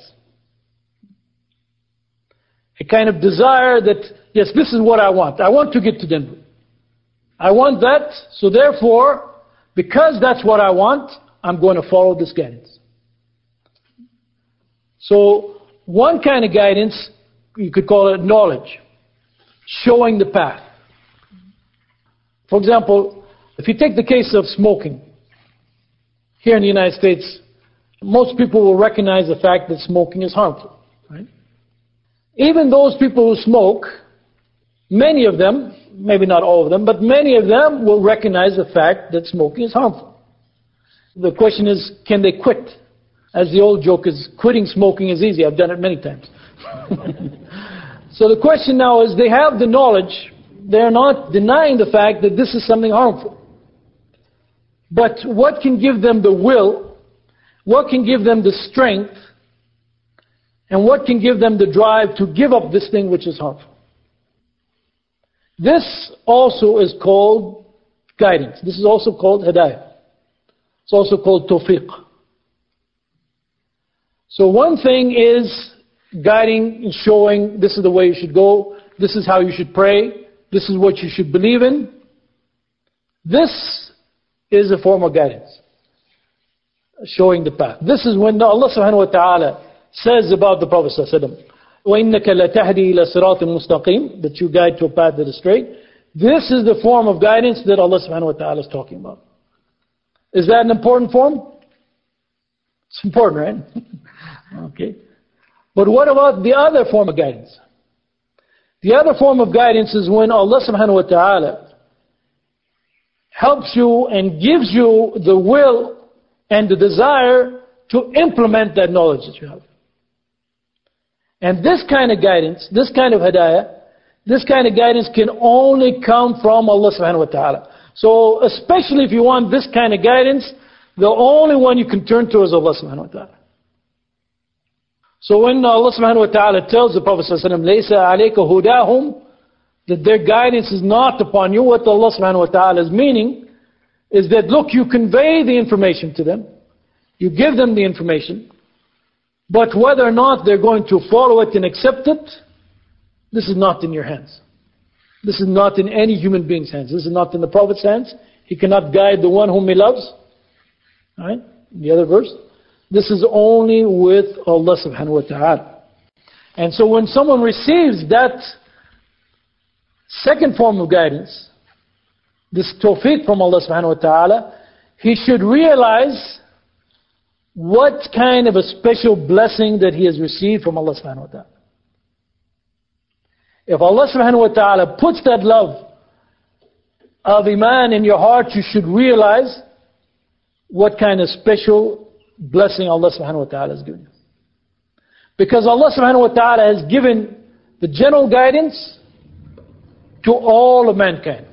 A kind of desire that, yes, this is what I want. I want to get to Denver. I want that, so therefore, because that's what I want, I'm going to follow this guidance. So one kind of guidance, you could call it knowledge, showing the path. For example, if you take the case of smoking, here in the United States, most people will recognize the fact that smoking is harmful. Right? Even those people who smoke, many of them, maybe not all of them, but many of them will recognize the fact that smoking is harmful. The question is, can they quit? As the old joke is, quitting smoking is easy. I've done it many times. So the question now is, they have the knowledge. They're not denying the fact that this is something harmful. But what can give them the will? What can give them the strength? And what can give them the drive to give up this thing which is harmful? This also is called guidance. This is also called hidayah. It's also called tawfiq. So one thing is guiding and showing this is the way you should go, this is how you should pray, this is what you should believe in. This is a form of guidance, showing the path. This is when Allah subhanahu wa ta'ala says about the Prophet sallallahu alaihi wasallam, وَإِنَّكَ لَتَهْدِي إِلَى صِرَاطٍ مُسْتَقِيمٍ, that you guide to a path that is straight. This is the form of guidance that Allah subhanahu wa ta'ala is talking about. Is that an important form? It's important, right? Okay. But what about the other form of guidance? The other form of guidance is when Allah subhanahu wa ta'ala helps you and gives you the will and the desire to implement that knowledge that you have. And this kind of guidance, this kind of hidayah, this kind of guidance can only come from Allah subhanahu wa ta'ala. So especially if you want this kind of guidance, the only one you can turn to is Allah subhanahu wa ta'ala. So when Allah subhanahu wa ta'ala tells the Prophet sallallahu alaihi wasallam, لَيْسَ عَلَيْكَ هُدَاهُمْ, that their guidance is not upon you, what Allah subhanahu wa ta'ala is meaning is that, look, you convey the information to them, you give them the information, but whether or not they're going to follow it and accept it, this is not in your hands. This is not in any human being's hands. This is not in the Prophet's hands. He cannot guide the one whom he loves. Right? The other verse. This is only with Allah subhanahu wa ta'ala. And so when someone receives that second form of guidance, this tawfiq from Allah subhanahu wa ta'ala, he should realize what kind of a special blessing that he has received from Allah subhanahu wa ta'ala. If Allah subhanahu wa ta'ala puts that love of iman in your heart, you should realize what kind of special blessing Allah subhanahu wa ta'ala has given you. Because Allah subhanahu wa ta'ala has given the general guidance to all of mankind.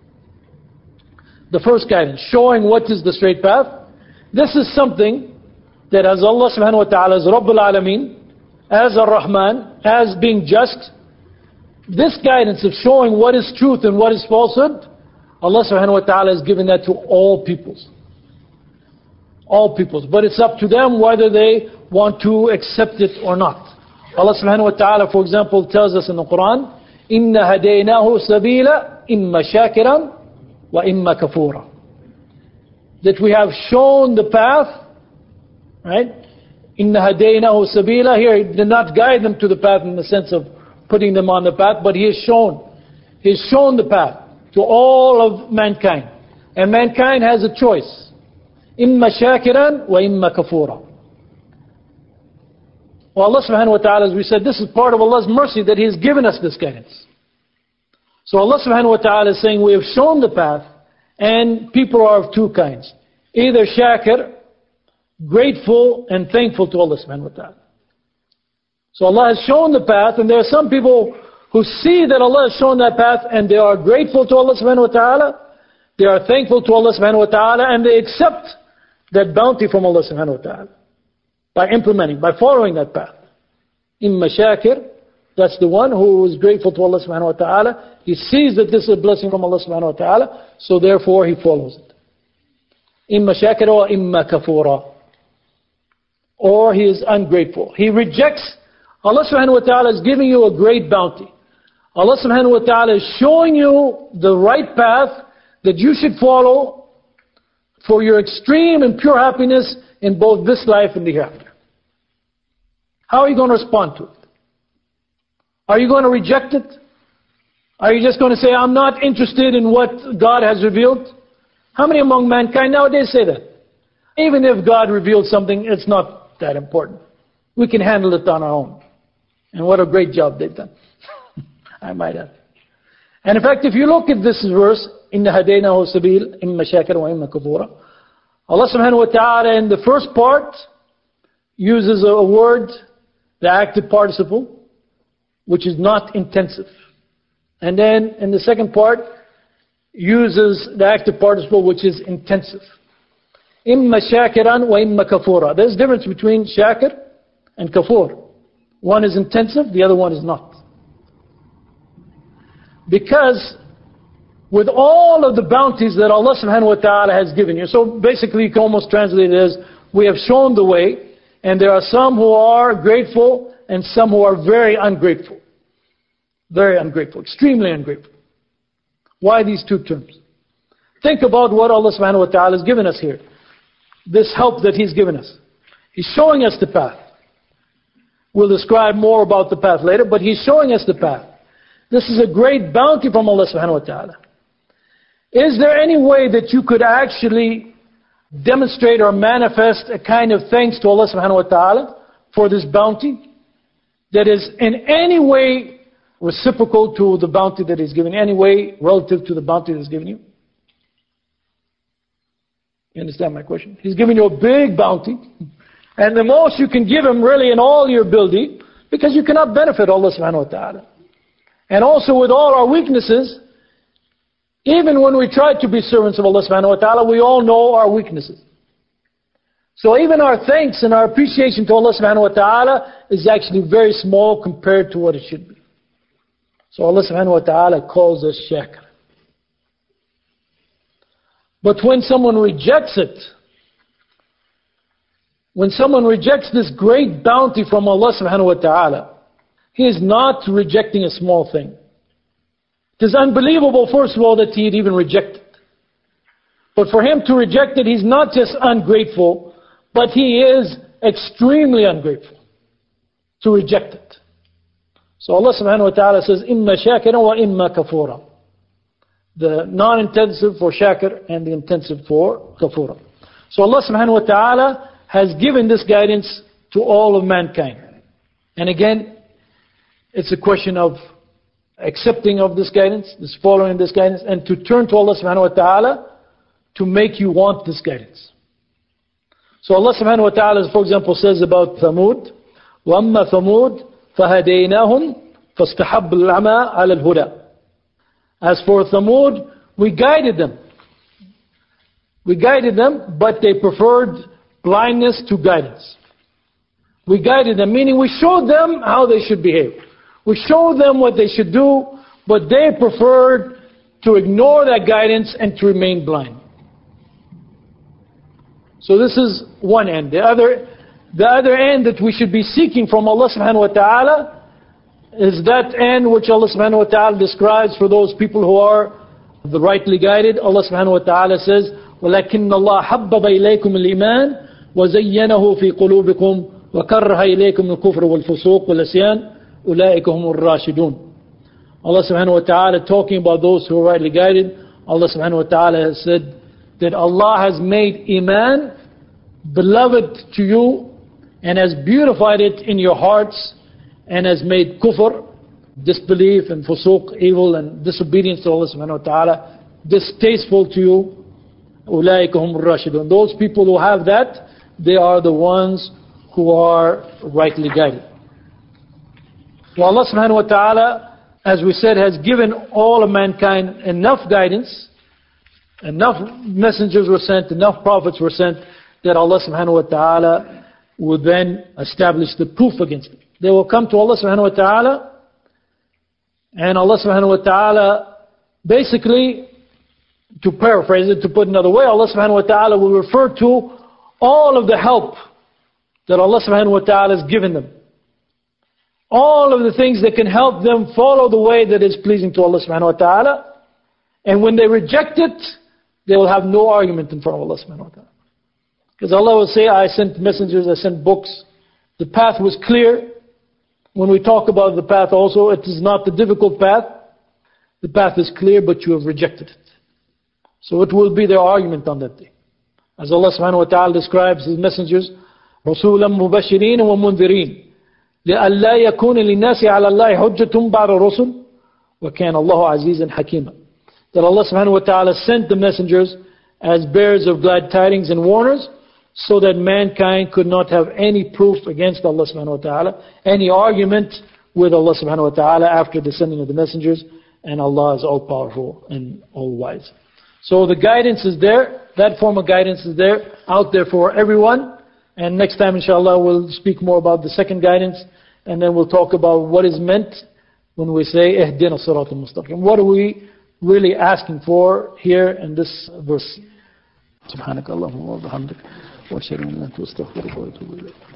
The first guidance, showing what is the straight path. This is something that as Allah subhanahu wa ta'ala, as Rabbul Alameen, as Ar-Rahman, as being just, this guidance of showing what is truth and what is falsehood, Allah subhanahu wa ta'ala has given that to all peoples. All peoples. But it's up to them whether they want to accept it or not. Allah subhanahu wa ta'ala, for example, tells us in the Quran, إِنَّ هَدَيْنَاهُ سَبِيلًا إِمَّا شَاكِرًا وَإِمَّا كَفُورًا, that we have shown the path, right? إِنَّ هَدَيْنَاهُ سَبِيلًا, here He did not guide them to the path in the sense of putting them on the path, but He has shown. He has shown the path to all of mankind. And mankind has a choice. إِمَّا شَاكِرًا وَإِمَّا كَفُورًا. Well, Allah subhanahu wa ta'ala, as we said, this is part of Allah's mercy that He has given us this guidance. So Allah subhanahu wa ta'ala is saying, we have shown the path, and people are of two kinds. Either shakir, grateful and thankful to Allah subhanahu wa ta'ala. So Allah has shown the path, and there are some people who see that Allah has shown that path, and they are grateful to Allah subhanahu wa ta'ala, they are thankful to Allah subhanahu wa ta'ala, and they accept that bounty from Allah subhanahu wa ta'ala by implementing, by following that path. Imma shakir, that's the one who is grateful to Allah subhanahu wa ta'ala. He sees that this is a blessing from Allah subhanahu wa ta'ala, so therefore he follows it. Imma shakira or imma kafura. Or he is ungrateful. He rejects. Allah subhanahu wa ta'ala is giving you a great bounty. Allah subhanahu wa ta'ala is showing you the right path that you should follow for your extreme and pure happiness in both this life and the hereafter. How are you going to respond to it? Are you going to reject it? Are you just going to say, I'm not interested in what God has revealed? How many among mankind nowadays say that? Even if God revealed something, it's not that important. We can handle it on our own. And what a great job they've done. I might add. And in fact, if you look at this verse, إِنَّ هَدَيْنَهُ سَبِيلٍ إِمَّا شَاكِرًا وَإِمَّا كَفُورًا, Allah subhanahu wa ta'ala in the first part uses a word, the active participle, which is not intensive. And then in the second part, uses the active participle which is intensive. إِمَّا شَاكِرًا وَإِمَّا كَفُورًا. There's a difference between shakir and kafur. One is intensive, the other one is not. Because with all of the bounties that Allah subhanahu wa ta'ala has given you, so basically you can almost translate it as, we have shown the way, and there are some who are grateful and some who are very ungrateful. Very ungrateful, extremely ungrateful. Why these two terms? Think about what Allah subhanahu wa ta'ala has given us here. This help that He's given us. He's showing us the path. We'll describe more about the path later, but He's showing us the path. This is a great bounty from Allah subhanahu wa ta'ala. Is there any way that you could actually demonstrate or manifest a kind of thanks to Allah subhanahu wa ta'ala for this bounty that is in any way reciprocal to the bounty that He's given, any way relative to the bounty that He's given you? You understand my question? He's giving you a big bounty, and the most you can give Him really in all your ability, because you cannot benefit Allah subhanahu wa ta'ala. And also with all our weaknesses, even when we try to be servants of Allah subhanahu wa ta'ala, we all know our weaknesses. So even our thanks and our appreciation to Allah subhanahu wa ta'ala is actually very small compared to what it should be. So Allah subhanahu wa ta'ala calls us shakir. But when someone rejects it, when someone rejects this great bounty from Allah subhanahu wa ta'ala, he is not rejecting a small thing. It is unbelievable, first of all, that he'd even reject it. But for him to reject it, he's not just ungrateful, but he is extremely ungrateful to reject it. So Allah subhanahu wa ta'ala says, إِمَّا شَاكِرًا وَإِمَّا كَفُورًا. The non-intensive for shakir and the intensive for kafura. So Allah subhanahu wa ta'ala has given this guidance to all of mankind. And again, it's a question of accepting of this guidance, this following this guidance, and to turn to Allah subhanahu wa ta'ala to make you want this guidance. So Allah subhanahu wa ta'ala, for example, says about Thamud, وَأَمَّا ثَمُودْ فَهَدَيْنَاهُمْ فَاسْتَحَبُّ الْعَمَى عَلَى الْهُدَى. As for Thamud, we guided them. We guided them, but they preferred blindness to guidance. We guided them, meaning we showed them how they should behave. We showed them what they should do, but they preferred to ignore that guidance and to remain blind. So this is one end. The other, the other end that we should be seeking from Allah subhanahu wa ta'ala is that end which Allah subhanahu wa ta'ala describes for those people who are the rightly guided. Allah subhanahu wa ta'ala says, وَلَكِنَّ اللَّهَ حَبَّبَ إِلَيْكُمُ الْإِيمَانِ وَزَيَّنَهُ فِي قُلُوبِكُمْ وَكَرَّهَ إِلَيْكُمُ الْكُفْرَ وَالْفُسُوقَ وَالْعِصْيَانَ أُولَئِكَ هُمُ الرَّاشِدُونَ. Allah subhanahu wa ta'ala talking about those who are rightly guided, Allah subhanahu wa ta'ala has said that Allah has made Iman beloved to you and has beautified it in your hearts, and has made kufr, disbelief, and fusuq, evil and disobedience to Allah subhanahu wa ta'ala, distasteful to you. أُولَٰئِكَ هُمُ الرَّاشِدُونَ. Those people who have that, they are the ones who are rightly guided. So Allah subhanahu wa ta'ala, as we said, has given all of mankind enough guidance, enough messengers were sent, enough prophets were sent, that Allah subhanahu wa ta'ala would then establish the proof against them. They will come to Allah subhanahu wa ta'ala, and Allah subhanahu wa ta'ala, basically, to paraphrase it, to put it another way, Allah subhanahu wa ta'ala will refer to all of the help that Allah subhanahu wa ta'ala has given them. All of the things that can help them follow the way that is pleasing to Allah subhanahu wa ta'ala. And when they reject it, they will have no argument in front of Allah subhanahu wa ta'ala. Because Allah will say, I sent messengers, I sent books, The path was clear. When we talk about the path also, it is not the difficult path. The path is clear, but you have rejected it. So it will be their argument on that day. As Allah subhanahu wa ta'ala describes His messengers, رَسُولًا مُبَشِّرِينَ وَمُنذِرِينَ لِأَلَّا يَكُونَ لِلنَّاسِ عَلَى اللَّهِ حُجَّةٌ بَعْدَ الرُّسُلِ وَكَانَ اللَّهُ عَزِيزًا حَكِيمًا. That Allah subhanahu wa ta'ala sent the messengers as bearers of glad tidings and warners, so that mankind could not have any proof against Allah subhanahu wa ta'ala, any argument with Allah subhanahu wa ta'ala after the sending of the messengers, and Allah is all powerful and all wise. So the guidance is there, that form of guidance is there, out there for everyone. And next time inshallah we'll speak more about the second guidance, and then we'll talk about what is meant when we say اهدنا الصراط المستقيم. What are we really asking for here in this verse? سبحانك اللهم وبحمدك وأشهد أن لا إله إلا أنت أستغفرك وأتوب إليك.